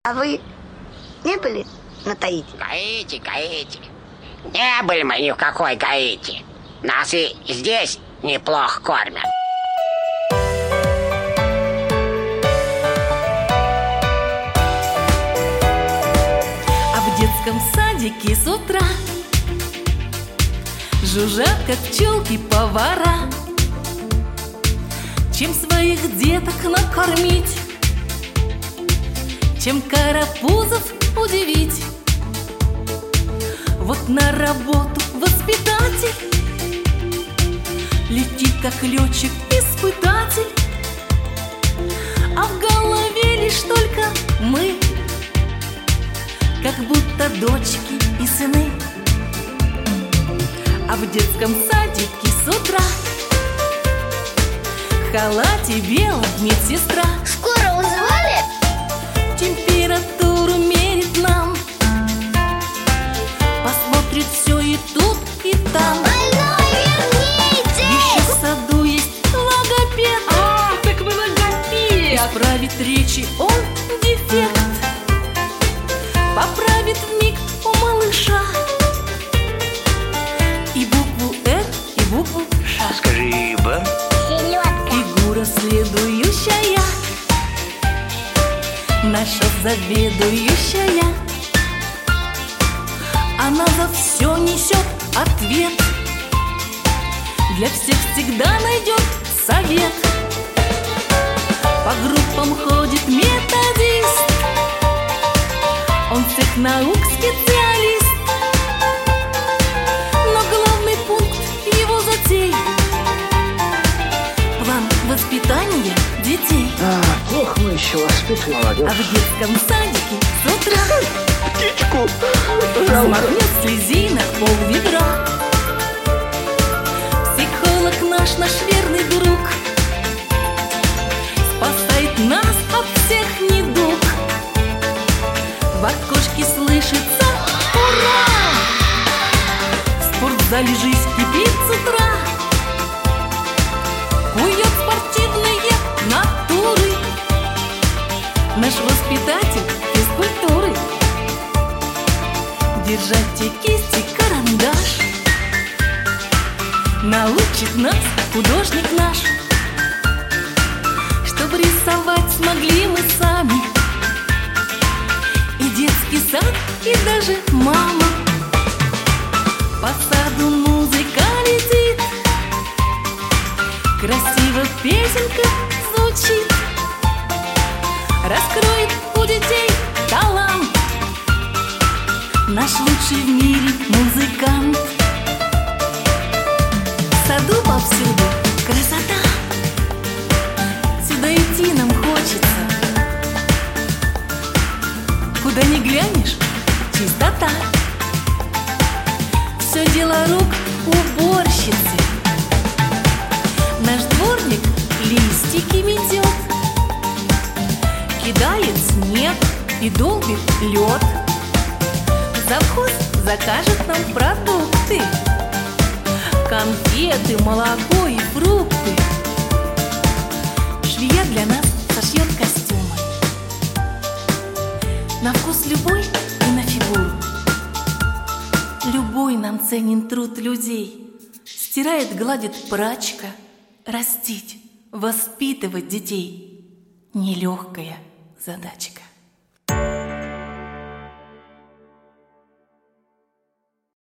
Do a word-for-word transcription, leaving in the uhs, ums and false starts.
А вы не были на Таити? Гаити, Гаити. Не были мы ни в какой Гаити. Нас и здесь неплохо кормят. А в детском садике с утра жужжат, как пчелки, повара. Чем своих деток накормить, чем карапузов удивить. Вот на работу воспитатель летит, как летчик-испытатель, а в голове лишь только мы, как будто дочки и сыны. А в детском садике с утра в халате белом медсестра Скоро вызывали? температуру мерит нам, посмотрит все и тут, и там. Больной, вернитесь! Еще в саду есть логопед. А, так вы логопед! Исправит речи он дефект, поправит вмиг у малыша и букву «Р», и букву «Ш». Скажи, Б. Селедка. Фигура следующая, наша заведующая. Она за все несет ответ, для всех всегда найдет совет. По группам ходит методист, он всех наук специалист. Но главный пункт его затей — план воспитания детей. А, плохо мы еще воспитываем молодежь. А в детском садике с утра Птичку! смахнет слезинок пол ведра. Психолог наш, наш верный друг, спасает нас от всех недуг. В окошке слышится «Ура!», в спортзале жизнь кипит с утра. Кует спортивные натуры наш воспитатель физкультуры. Держать и кисть, и карандаш научит нас художник наш. Чтоб рисовать смогли мы сами, и детский сад, и даже мама. По саду музыка летит, красиво песенка звучит, раскроет у детей талант наш лучший в мире музыкант. В саду повсюду красота, сюда идти нам хочется. Куда ни глянешь, чистота. Все дело рук уборщицы. Наш дворник листики метет, кидает снег и долбит лед. Завхоз закажет нам продукты, конфеты, молоко и фрукты. Швея для нас сошьет костюмы, на вкус любой и на фигуру. Любой нам ценен труд людей. Стирает, гладит прачка. Растить, воспитывать детей — нелегкая задачка.